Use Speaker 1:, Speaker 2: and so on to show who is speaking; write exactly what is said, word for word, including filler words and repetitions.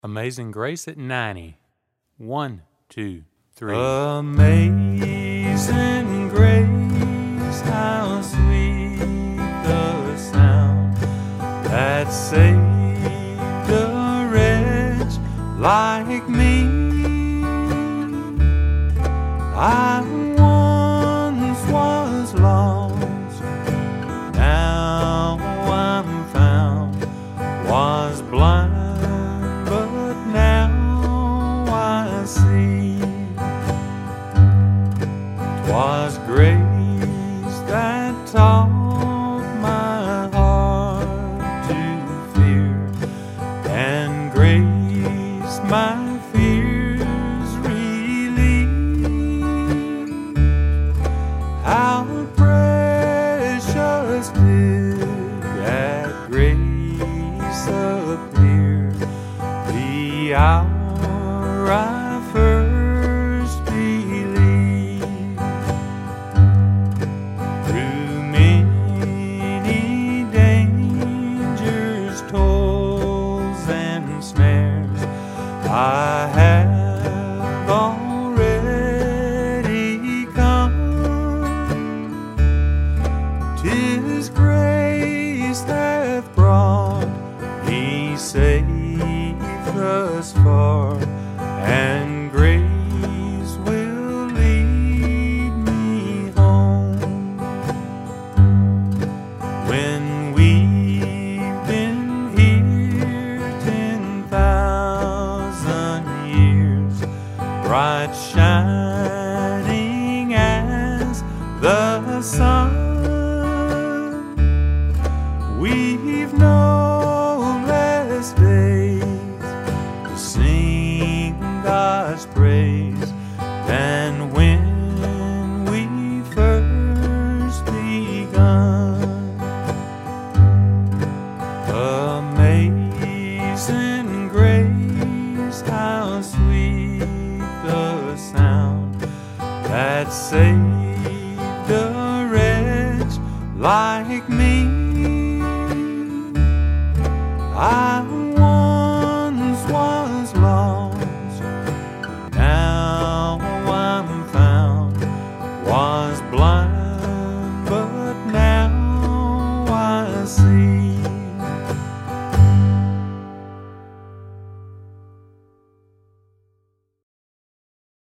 Speaker 1: Amazing Grace at ninety. One, two, three.
Speaker 2: Amazing grace, how sweet the sound that saved a wretch like me. I once was lost, now I'm found, was blind, but now I see. 'Twas grace that taught my heart to fear, and grace my fears relieved. How precious did that grace appear the hour I first believed. Through many dangers, toils, and snares, I have already come. 'Tis grace hath brought me safe thus far, and grace will lead me home. When we've been here ten thousand years, bright shining as the sun, we've no less days to sing God's praise than when we first begun. Amazing grace, how sweet the sound that saved a wretch like me. I once was lost, now I'm found, was blind.